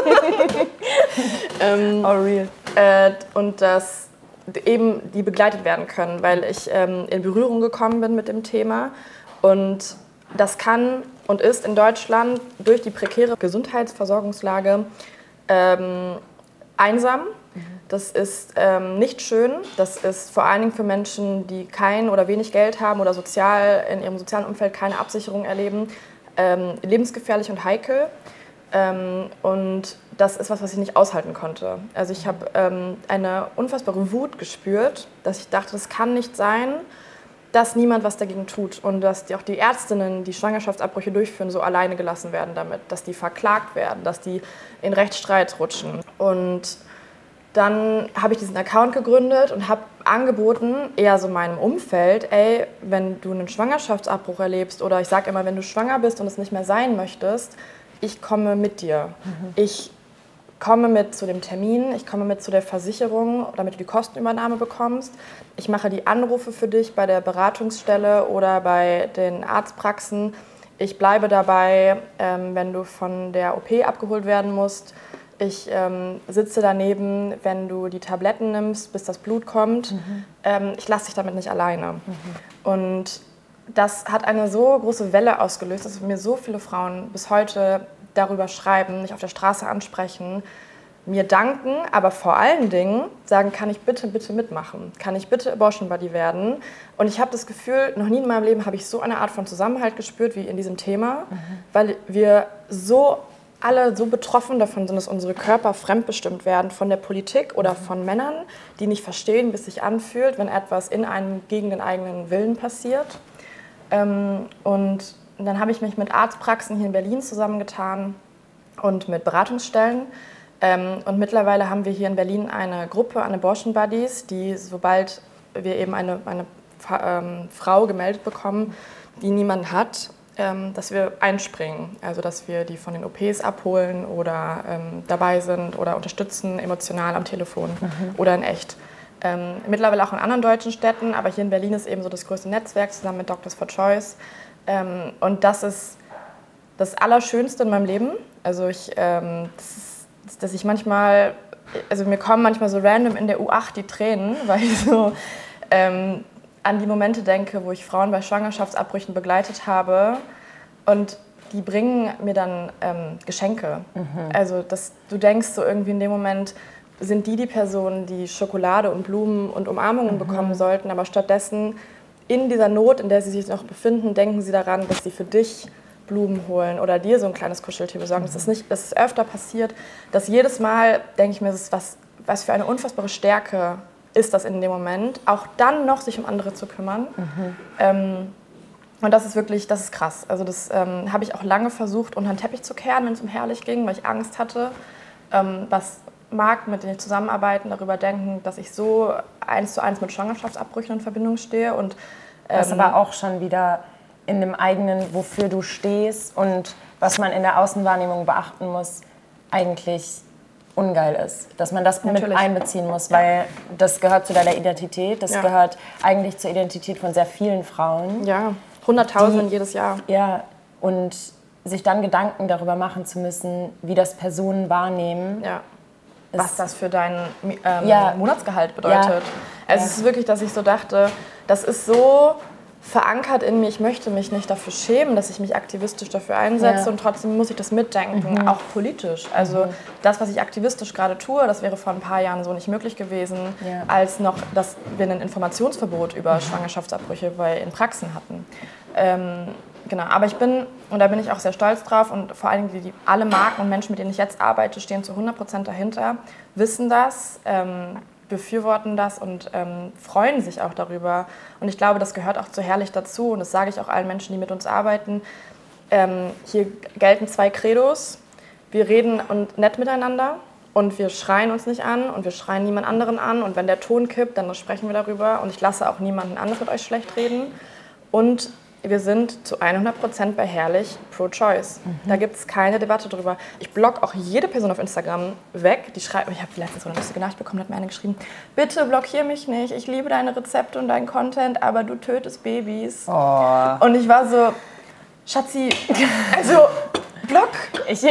ähm, oh, real. Äh, und dass eben die begleitet werden können, weil ich ähm, in Berührung gekommen bin mit dem Thema. Und das kann und ist in Deutschland durch die prekäre Gesundheitsversorgungslage ähm, einsam. Das ist ähm, nicht schön. Das ist vor allen Dingen für Menschen, die kein oder wenig Geld haben oder sozial in ihrem sozialen Umfeld keine Absicherung erleben, ähm, lebensgefährlich und heikel. Ähm, und das ist was, was ich nicht aushalten konnte. Also ich habe ähm, eine unfassbare Wut gespürt, dass ich dachte, das kann nicht sein, dass niemand was dagegen tut und dass die, auch die Ärztinnen, die Schwangerschaftsabbrüche durchführen, so alleine gelassen werden damit, dass die verklagt werden, dass die in Rechtsstreit rutschen. Und dann habe ich diesen Account gegründet und habe angeboten, eher so meinem Umfeld, ey, wenn du einen Schwangerschaftsabbruch erlebst oder ich sage immer, wenn du schwanger bist und es nicht mehr sein möchtest, ich komme mit dir. Mhm. Ich komme mit zu dem Termin, ich komme mit zu der Versicherung, damit du die Kostenübernahme bekommst. Ich mache die Anrufe für dich bei der Beratungsstelle oder bei den Arztpraxen. Ich bleibe dabei, ähm, wenn du von der O P abgeholt werden musst. Ich ähm, sitze daneben, wenn du die Tabletten nimmst, bis das Blut kommt. Mhm. Ähm, ich lasse dich damit nicht alleine. Mhm. Und das hat eine so große Welle ausgelöst, dass mir so viele Frauen bis heute darüber schreiben, mich auf der Straße ansprechen, mir danken, aber vor allen Dingen sagen, kann ich bitte, bitte mitmachen? Kann ich bitte Abortion Buddy werden? Und ich habe das Gefühl, noch nie in meinem Leben habe ich so eine Art von Zusammenhalt gespürt wie in diesem Thema, mhm. weil wir so alle so betroffen davon sind, dass unsere Körper fremdbestimmt werden von der Politik oder von Männern, die nicht verstehen, wie es sich anfühlt, wenn etwas in einem gegen den eigenen Willen passiert. Ähm, und dann habe ich mich mit Arztpraxen hier in Berlin zusammengetan und mit Beratungsstellen. Ähm, und mittlerweile haben wir hier in Berlin eine Gruppe an Abortion Buddies, die, sobald wir eben eine, eine ähm, Frau gemeldet bekommen, die niemanden hat, Ähm, dass wir einspringen, also dass wir die von den O Ps abholen oder ähm, dabei sind oder unterstützen, emotional am Telefon mhm. oder in echt. Ähm, mittlerweile auch in anderen deutschen Städten, aber hier in Berlin ist eben so das größte Netzwerk zusammen mit Doctors for Choice. Ähm, und das ist das Allerschönste in meinem Leben. Also ich, ähm, das ist, dass ich manchmal, also mir kommen manchmal so random in der U acht die Tränen, weil ich so ähm, an die Momente denke, wo ich Frauen bei Schwangerschaftsabbrüchen begleitet habe und die bringen mir dann ähm, Geschenke. Mhm. Also dass du denkst so irgendwie in dem Moment, sind die die Personen, die Schokolade und Blumen und Umarmungen mhm. bekommen sollten, aber stattdessen in dieser Not, in der sie sich noch befinden, denken sie daran, dass sie für dich Blumen holen oder dir so ein kleines Kuscheltier besorgen. Mhm. Das ist nicht, das ist öfter passiert, dass jedes Mal denke ich mir, das ist was, was für eine unfassbare Stärke ist das in dem Moment, auch dann noch sich um andere zu kümmern. Mhm. Ähm, und das ist wirklich, das ist krass. Also das ähm, habe ich auch lange versucht, unter den Teppich zu kehren, wenn es um Herrlich ging, weil ich Angst hatte, ähm, was Marc, mit denen ich zusammenarbeiten, darüber denken, dass ich so eins zu eins mit Schwangerschaftsabbrüchen in Verbindung stehe. Und, ähm, das aber auch schon wieder in dem eigenen, wofür du stehst und was man in der Außenwahrnehmung beachten muss, eigentlich ungeil ist, dass man das Natürlich. mit einbeziehen muss, weil ja. das gehört zu deiner Identität, das ja. gehört eigentlich zur Identität von sehr vielen Frauen. Ja, hunderttausenden jedes Jahr. Ja, und sich dann Gedanken darüber machen zu müssen, wie das Personen wahrnehmen. Ja. Was das für dein ähm, ja. Monatsgehalt bedeutet. Ja. Also ja. es ist wirklich, dass ich so dachte, das ist so verankert in mir, ich möchte mich nicht dafür schämen, dass ich mich aktivistisch dafür einsetze ja. und trotzdem muss ich das mitdenken, mhm. auch politisch. Also mhm. das, was ich aktivistisch gerade tue, das wäre vor ein paar Jahren so nicht möglich gewesen, ja. als noch, dass wir ein Informationsverbot über mhm. Schwangerschaftsabbrüche bei, in Praxen hatten. Ähm, genau. Aber ich bin, und da bin ich auch sehr stolz drauf und vor allem die, die, alle Marken und Menschen, mit denen ich jetzt arbeite, stehen zu hundert Prozent dahinter, wissen das, ähm, befürworten das und ähm, freuen sich auch darüber. Und ich glaube, das gehört auch zu Herrlich dazu und das sage ich auch allen Menschen, die mit uns arbeiten. Ähm, hier gelten zwei Credos. Wir reden und nett miteinander und wir schreien uns nicht an und wir schreien niemand anderen an. Und wenn der Ton kippt, dann sprechen wir darüber und ich lasse auch niemanden anderes mit euch schlecht reden. Und wir sind zu hundert Prozent bei Herrlich pro-choice. Mhm. Da gibt es keine Debatte drüber. Ich block auch jede Person auf Instagram weg, die schreibt, ich habe letztens so eine lustige Nachricht bekommen, hat mir eine geschrieben, bitte blockier mich nicht, ich liebe deine Rezepte und deinen Content, aber du tötest Babys. Oh. Und ich war so, Schatzi, also Block. Ich,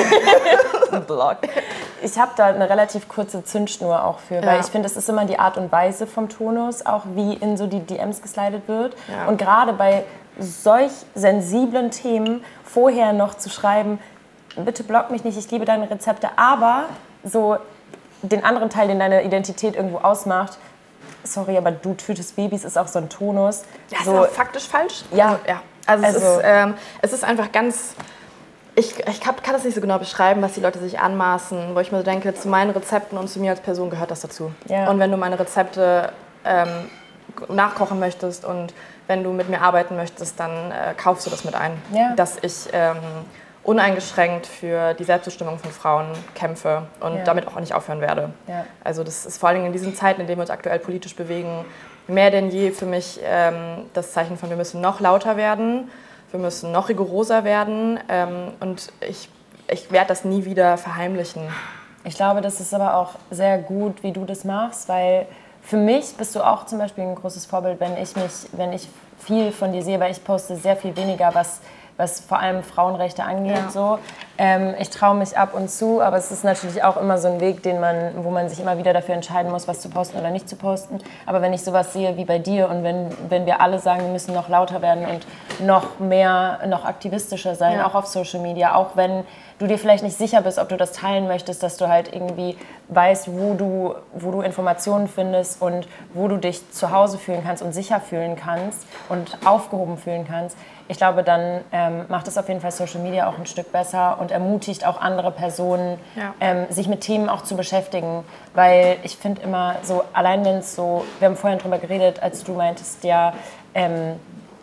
Block. Ich habe da eine relativ kurze Zündschnur auch für, weil ja. ich finde, es ist immer die Art und Weise vom Tonus, auch wie in so die D Ms geslidet wird. Ja. Und gerade bei solch sensiblen Themen vorher noch zu schreiben, bitte block mich nicht, ich liebe deine Rezepte, aber so den anderen Teil, den deine Identität irgendwo ausmacht, sorry, aber du tötest Babys, ist auch so ein Tonus. Ja, ist so, auch faktisch falsch. Ja. Also, ja. also, also es, ist, ähm, es ist einfach ganz... Ich, ich kann, kann das nicht so genau beschreiben, was die Leute sich anmaßen, wo ich mir so denke, zu meinen Rezepten und zu mir als Person gehört das dazu. Ja. Und wenn du meine Rezepte ähm, nachkochen möchtest und wenn du mit mir arbeiten möchtest, dann äh, kaufst du das mit ein. Ja. Dass ich ähm, uneingeschränkt für die Selbstbestimmung von Frauen kämpfe und ja. damit auch nicht aufhören werde. Ja. Also das ist vor allem in diesen Zeiten, in denen wir uns aktuell politisch bewegen, mehr denn je für mich ähm, das Zeichen von, wir müssen noch lauter werden. Wir müssen noch rigoroser werden ähm, und ich, ich werde das nie wieder verheimlichen. Ich glaube, das ist aber auch sehr gut, wie du das machst, weil für mich bist du auch zum Beispiel ein großes Vorbild, wenn ich, mich, wenn ich viel von dir sehe, weil ich poste sehr viel weniger, was, was vor allem Frauenrechte angeht. Ja. So. Ähm, ich traue mich ab und zu, aber es ist natürlich auch immer so ein Weg, den man, wo man sich immer wieder dafür entscheiden muss, was zu posten oder nicht zu posten. Aber wenn ich sowas sehe wie bei dir und wenn, wenn wir alle sagen, wir müssen noch lauter werden und noch mehr, noch aktivistischer sein, ja. auch auf Social Media, auch wenn du dir vielleicht nicht sicher bist, ob du das teilen möchtest, dass du halt irgendwie weißt, wo du, wo du Informationen findest und wo du dich zu Hause fühlen kannst und sicher fühlen kannst und aufgehoben fühlen kannst. Ich glaube, dann ähm, macht es auf jeden Fall Social Media auch ein Stück besser und ermutigt auch andere Personen, ja. ähm, sich mit Themen auch zu beschäftigen. Weil ich finde immer so, allein wenn es so, wir haben vorhin drüber geredet, als du meintest, ja, ähm,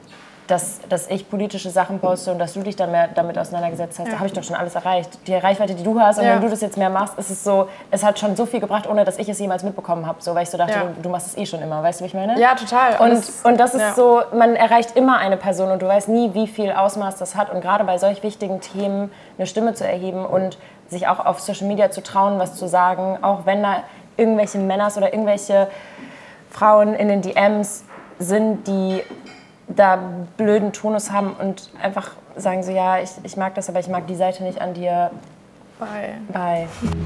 dass, dass ich politische Sachen poste und dass du dich dann mehr damit auseinandergesetzt hast, ja. da habe ich doch schon alles erreicht. Die Reichweite, die du hast, und ja. wenn du das jetzt mehr machst, ist es so, es hat schon so viel gebracht, ohne dass ich es jemals mitbekommen habe. So, weil ich so dachte, ja. du, du machst es eh schon immer, weißt du, wie ich meine? Ja, total. Und, und, das, und das ist ja. so, man erreicht immer eine Person und du weißt nie, wie viel Ausmaß das hat. Und gerade bei solch wichtigen Themen eine Stimme zu erheben und sich auch auf Social Media zu trauen, was zu sagen, auch wenn da irgendwelche Männers oder irgendwelche Frauen in den D Ms sind, die da blöden Tonus haben und einfach sagen so, ja, ich, ich mag das, aber ich mag die Seite nicht an dir. Bye. Bye.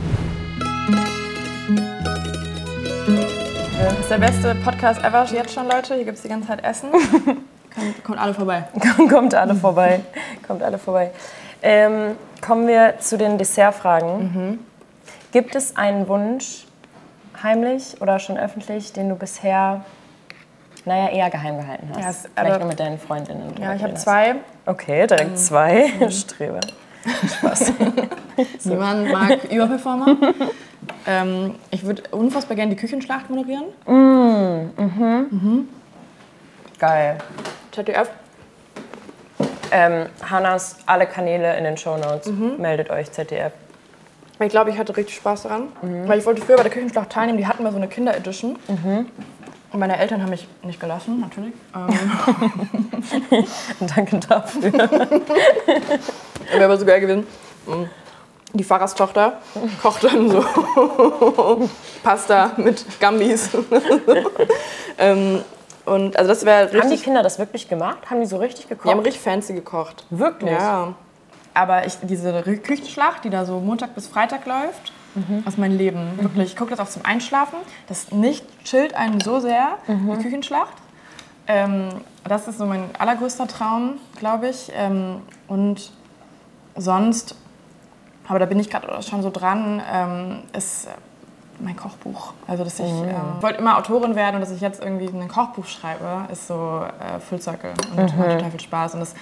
Das ist der beste Podcast ever jetzt schon, Leute. Hier gibt es die ganze Zeit Essen. kommt, kommt alle vorbei. kommt alle vorbei. kommt alle vorbei. Ähm, kommen wir zu den Dessertfragen. Mhm. Gibt es einen Wunsch, heimlich oder schon öffentlich, den du bisher naja, eher geheim gehalten hast? Ja, es, vielleicht nur mit deinen Freundinnen. Ja, ich habe zwei. Okay, direkt ähm, zwei. Mhm. Streber. Spaß. So. Niemand mag Überperformer. ähm, ich würde unfassbar gerne die Küchenschlacht moderieren. Mm, mhm. Mhm. Geil. Z D F. Ähm, Hannas alle Kanäle in den Shownotes. Mhm. Meldet euch, Z D F. Ich glaube, ich hatte richtig Spaß daran. Mhm. Weil ich wollte früher bei der Küchenschlacht teilnehmen. Die hatten mal so eine Kinder-Edition. Mhm. Und meine Eltern haben mich nicht gelassen, natürlich. Ähm. Danke dafür. Wäre aber so geil gewesen. Die Pfarrerstochter kocht dann so Pasta mit Gambis. ähm, und also das wäre richtig. Haben die Kinder das wirklich gemacht? Haben die so richtig gekocht? Die haben richtig fancy gekocht. Wirklich? Ja. Aber ich, diese Küchenschlacht, die da so Montag bis Freitag läuft, mhm. aus meinem Leben. Mhm. Wirklich, ich gucke das auch zum Einschlafen. Das nicht chillt einen so sehr, mhm. die Küchenschlacht. Ähm, das ist so mein allergrößter Traum, glaube ich. Ähm, und sonst, aber da bin ich gerade schon so dran, ähm, ist mein Kochbuch. Also, dass ich mhm. ähm, wollte immer Autorin werden und dass ich jetzt irgendwie ein Kochbuch schreibe, ist so äh, Full Circle und mhm. macht total viel Spaß. Und das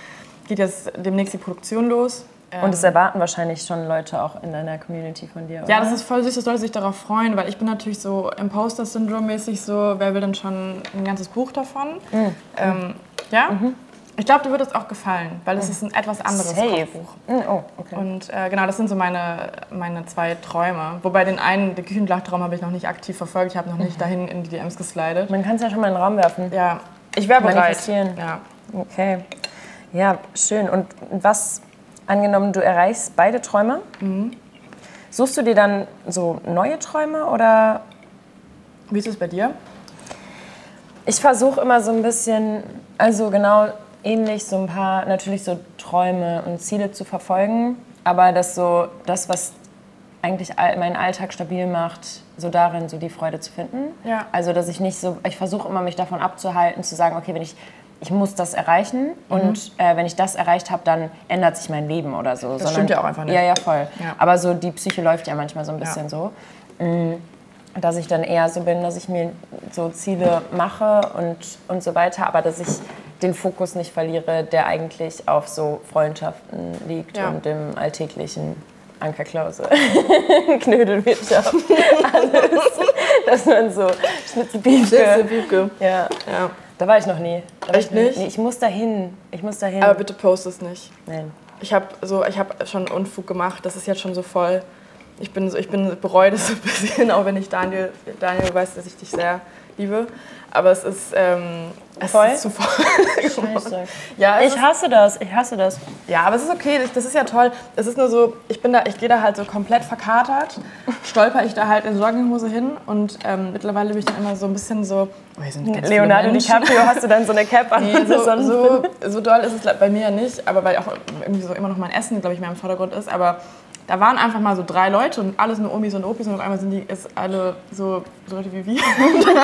geht jetzt demnächst die Produktion los. Und es erwarten wahrscheinlich schon Leute auch in deiner Community von dir, oder? Ja, das ist voll süß, dass Leute sich darauf freuen, weil ich bin natürlich so Imposter-Syndrom-mäßig so, wer will denn schon ein ganzes Buch davon? Mhm. Ähm, ja? Mhm. Ich glaube, dir wird es auch gefallen, weil es mhm. ist ein etwas anderes Safe. Kochbuch. Mhm. Oh, okay. Und äh, genau, das sind so meine, meine zwei Träume. Wobei den einen, den Küchenblachtraum, habe ich noch nicht aktiv verfolgt. Ich habe noch nicht mhm. dahin in die D Ms geslidet. Man kann es ja schon mal in den Raum werfen. Ja, ich wäre bereit. Manifestieren. Ja. Okay. Ja, schön. Und was... Angenommen, du erreichst beide Träume, mhm. suchst du dir dann so neue Träume oder? Wie ist es bei dir? Ich versuche immer so ein bisschen, also genau ähnlich, so ein paar natürlich so Träume und Ziele zu verfolgen, aber das so, das, was eigentlich meinen Alltag stabil macht, so darin so die Freude zu finden. Ja. Also dass ich nicht so, ich versuche immer mich davon abzuhalten, zu sagen, okay, wenn ich ich muss das erreichen mhm. und äh, wenn ich das erreicht habe, dann ändert sich mein Leben oder so. Das Sondern, stimmt ja auch einfach nicht. Ja, ja, voll. Ja. Aber so die Psyche läuft ja manchmal so ein bisschen ja. so, dass ich dann eher so bin, dass ich mir so Ziele mache und, und so weiter, aber dass ich den Fokus nicht verliere, der eigentlich auf so Freundschaften liegt ja. und dem alltäglichen Ankerklause, Knödelwirtschaft, alles. Dass man so Schnitzelbiefke. Schnitzelbiefke. Ja. ja. Da war ich noch nie. Da Echt nicht? Nee, ich muss dahin. Ich muss dahin. Aber bitte post es nicht. Nein. Ich habe so, ich habe schon Unfug gemacht. Das ist jetzt schon so voll. Ich bin so, ich bin bereue das so ein bisschen, auch wenn ich Daniel, Daniel weiß, dass ich dich sehr liebe. Aber es ist, ähm, es voll? ist zu voll. Scheiße. Ja, ich hasse das. Ich hasse das. Ja, aber es ist okay. Das ist ja toll. Es ist nur so, ich bin da, ich gehe da halt so komplett verkatert, stolper ich da halt in Jogginghose hin und ähm, mittlerweile bin ich dann immer so ein bisschen so. Oh, hier sind ganz Leonardo DiCaprio, hast du dann so eine Cap an? Nee, so, so, so doll ist es bei mir ja nicht, aber weil auch irgendwie so immer noch mein Essen, glaube ich, mehr im Vordergrund ist. Aber da waren einfach mal so drei Leute und alles nur Omis und Opis und auf einmal sind die jetzt alle so, so Leute wie wir.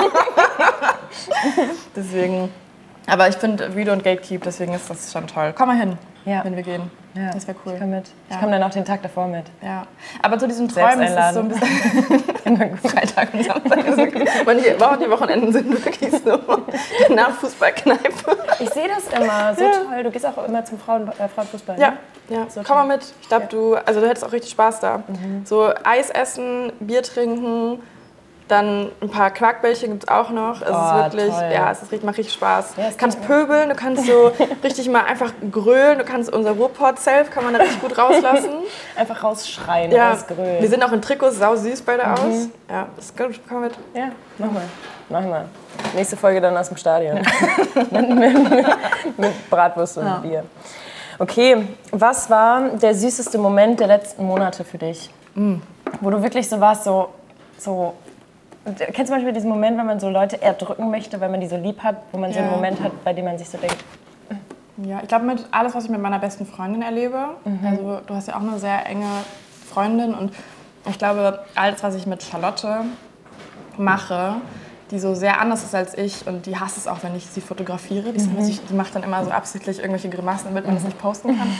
Deswegen, aber ich finde We Don't Gatekeep, deswegen ist das schon toll. Komm mal hin, ja. wenn wir gehen. Ja. Das wäre cool. Ich komme mit. Ja. Ich komme dann auch den Tag davor mit. Ja. Aber zu diesen Träumen ist es so ein bisschen Freitag und Samstag. Manche Wochen, die Wochenenden sind wirklich so nach Fußballkneipe. Ich sehe das immer so ja. toll. Du gehst auch immer zum Frauen, äh, Frauenfußball. Ja. Ne? Ja, so komm mal mit. Ich glaube, ja. du, also du hättest auch richtig Spaß da. Mhm. So Eis essen, Bier trinken, dann ein paar Quarkbällchen gibt es auch noch. Es oh, ist wirklich, toll. ja, es ist, macht richtig Spaß. Ja, du kannst pöbeln, du kannst so richtig mal einfach grölen, du kannst unser Ruhrpott-Self, kann man da richtig gut rauslassen. Einfach rausschreien, ja. rausgrölen. Wir sind auch in Trikots, sau süß beide mhm. aus. Ja, das ist gut, komm mit. Ja, mach mal. Mach mal. Nächste Folge dann aus dem Stadion. mit, mit, mit Bratwurst und ja. Bier. Okay, was war der süßeste Moment der letzten Monate für dich? Mhm. Wo du wirklich so warst, so, so... Kennst du zum Beispiel diesen Moment, wenn man so Leute erdrücken möchte, weil man die so lieb hat, wo man ja. so einen Moment hat, bei dem man sich so denkt... Ja, ich glaube, mit alles, was ich mit meiner besten Freundin erlebe, mhm. also du hast ja auch eine sehr enge Freundin und ich glaube, alles, was ich mit Charlotte mache, die so sehr anders ist als ich und die hasst es auch, wenn ich sie fotografiere. Die, mhm. sich, die macht dann immer so absichtlich irgendwelche Grimassen, damit man mhm. das nicht posten kann.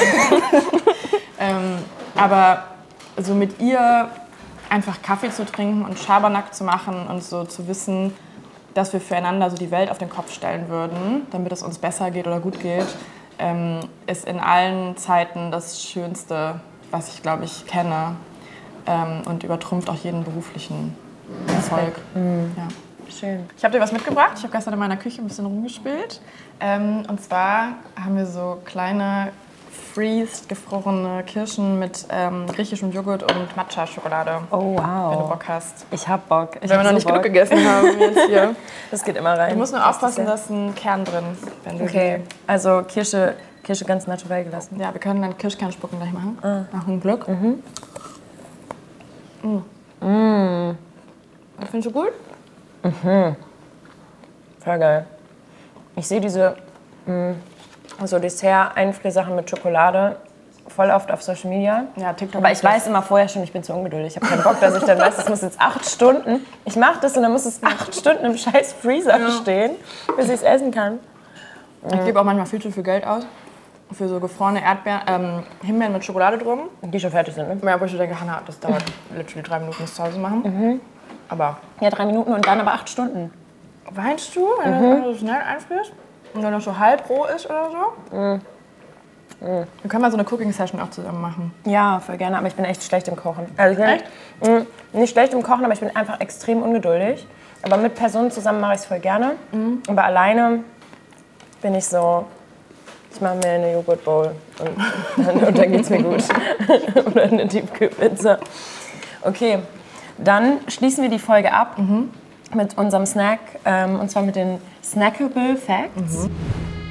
ähm, aber so mit ihr einfach Kaffee zu trinken und Schabernack zu machen und so zu wissen, dass wir füreinander so die Welt auf den Kopf stellen würden, damit es uns besser geht oder gut geht, ähm, ist in allen Zeiten das Schönste, was ich, glaube ich, kenne ähm, und übertrumpft auch jeden beruflichen Erfolg. Mhm. Ja. Schön. Ich habe dir was mitgebracht. Ich habe gestern in meiner Küche ein bisschen rumgespielt. Ähm, und zwar haben wir so kleine freeze gefrorene Kirschen mit ähm, griechischem Joghurt und Matcha-Schokolade. Oh wow. Wenn du Bock hast. Ich hab Bock. Ich wenn hab wir noch so nicht Bock. genug gegessen haben jetzt hier. Das geht immer rein. Du musst nur aufpassen, dass ein Kern drin ist. Wenn du okay, also Kirsche, Kirsche ganz naturell gelassen. Ja, wir können dann Kirschkernspucken gleich machen. Ah. Nach einem Glück. Mhm. Mm. Mm. Findest du gut? Mhm. Voll geil. Ich sehe diese mh, so Dessert-Einfriersachen mit Schokolade voll oft auf Social Media. Ja, TikTok. Aber ich weiß immer vorher schon, ich bin zu ungeduldig. Ich habe keinen Bock, dass ich dann weiß, es muss jetzt acht Stunden. Ich mache das und dann muss es acht Stunden im scheiß Freezer ja. stehen, bis ich es essen kann. Ich gebe auch manchmal viel zu viel Geld aus für so gefrorene Erdbeeren, ähm, Himbeeren mit Schokolade drum. Die schon fertig sind, ne? Ja, wo ich denke, Hannah, das dauert literally drei Minuten, das zu Hause machen. Mhm. Aber ja, drei Minuten und dann aber acht Stunden. Weinst du, wenn mhm. du das schnell einfrierst? Und dann noch so halb roh ist oder so? Mhm. Wir können mal so eine Cooking-Session auch zusammen machen. Ja, voll gerne, aber ich bin echt schlecht im Kochen. Also ich bin Echt? Mh, nicht schlecht im Kochen, aber ich bin einfach extrem ungeduldig. Aber mit Personen zusammen mache ich es voll gerne. Mhm. Aber alleine bin ich so, ich mache mir eine Joghurt-Bowl und, dann- und dann geht's mir gut. Oder eine Tiefkühlpizza. Okay, dann schließen wir die Folge ab Mhm. mit unserem Snack, ähm, und zwar mit den Snackable Facts. Mhm.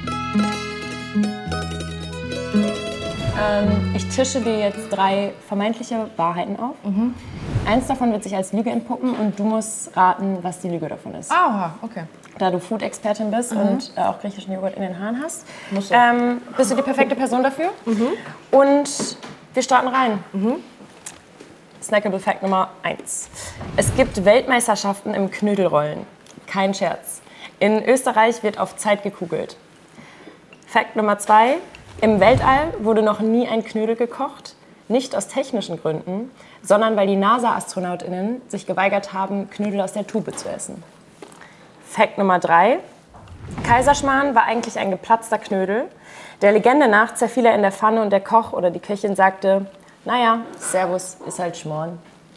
Ähm, ich tische dir jetzt drei vermeintliche Wahrheiten auf. Mhm. Eins davon wird sich als Lüge entpuppen und du musst raten, was die Lüge davon ist. Aha, okay. Da du Food-Expertin bist und äh, auch griechischen Joghurt in den Haaren hast, Muss so. ähm, bist du die perfekte Person dafür. Und wir starten rein. Snackable Fact Nummer eins. Es gibt Weltmeisterschaften im Knödelrollen. Kein Scherz. In Österreich wird auf Zeit gekugelt. Fact Nummer zwei. Im Weltall wurde noch nie ein Knödel gekocht. Nicht aus technischen Gründen, sondern weil die NASA-AstronautInnen sich geweigert haben, Knödel aus der Tube zu essen. Fact Nummer drei. Kaiserschmarrn war eigentlich ein geplatzter Knödel. Der Legende nach zerfiel er in der Pfanne und der Koch oder die Köchin sagte, naja, Servus, ist halt Schmarrn.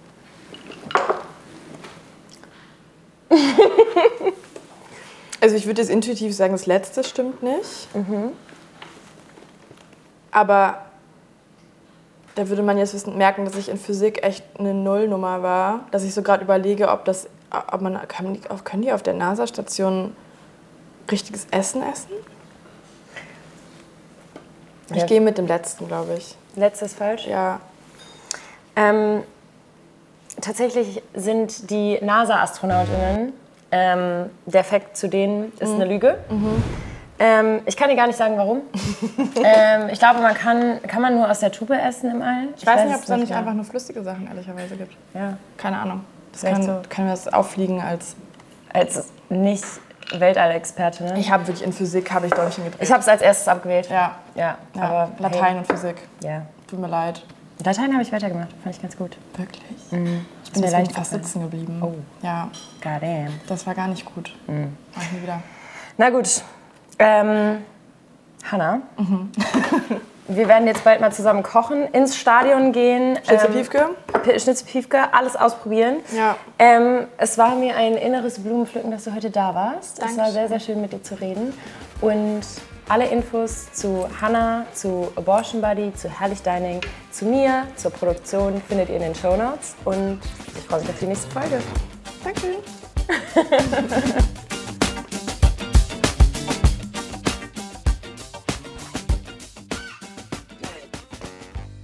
Also ich würde jetzt intuitiv sagen, das letzte stimmt nicht. Aber da würde man jetzt wissen, merken, dass ich in Physik echt eine Nullnummer war. Dass ich so gerade überlege, ob das, ob man, können die, können die auf der NASA-Station richtiges Essen essen? Ich Ja. gehe mit dem letzten, glaube ich. Letztes falsch. Ja. Ähm, tatsächlich sind die NASA-AstronautInnen, ähm, der Fact zu denen ist eine Lüge. Ähm, ich kann dir gar nicht sagen, warum. ähm, ich glaube, man kann, kann man nur aus der Tube essen im All. Ich weiß nicht, ob es da nicht nicht mehr. einfach nur flüssige Sachen ehrlicherweise gibt. Ja. Keine Ahnung. Das Vielleicht kann, so. können wir das auffliegen als... Als nicht Weltall-Expertin. Ich habe wirklich in Physik habe ich Däumchen gedreht. Ich habe es als erstes abgewählt. ja, Ja, ja. aber Latein und Physik. Hey, ja. Tut mir leid. Latein habe ich weitergemacht. Fand ich ganz gut. Wirklich? Ich bin Ich mir bin leicht leicht fast gefallen. sitzen geblieben. Oh. Ja, God damn. das war gar nicht gut. Mach ich nie wieder. Na gut. Ähm, Hanna, Mhm. wir werden jetzt bald mal zusammen kochen, ins Stadion gehen. Schnitzel ähm, Piefke? P- Schnitzel Piefke, alles ausprobieren. Ja. Ähm, es war mir ein inneres Blumenpflücken, dass du heute da warst. Es war Dankeschön. sehr, sehr schön, mit dir zu reden. Und alle Infos zu Hanna, zu Abortion Buddy, zu Herrlich Dining, zu mir, zur Produktion findet ihr in den Shownotes. Und ich freue mich auf die nächste Folge. Danke.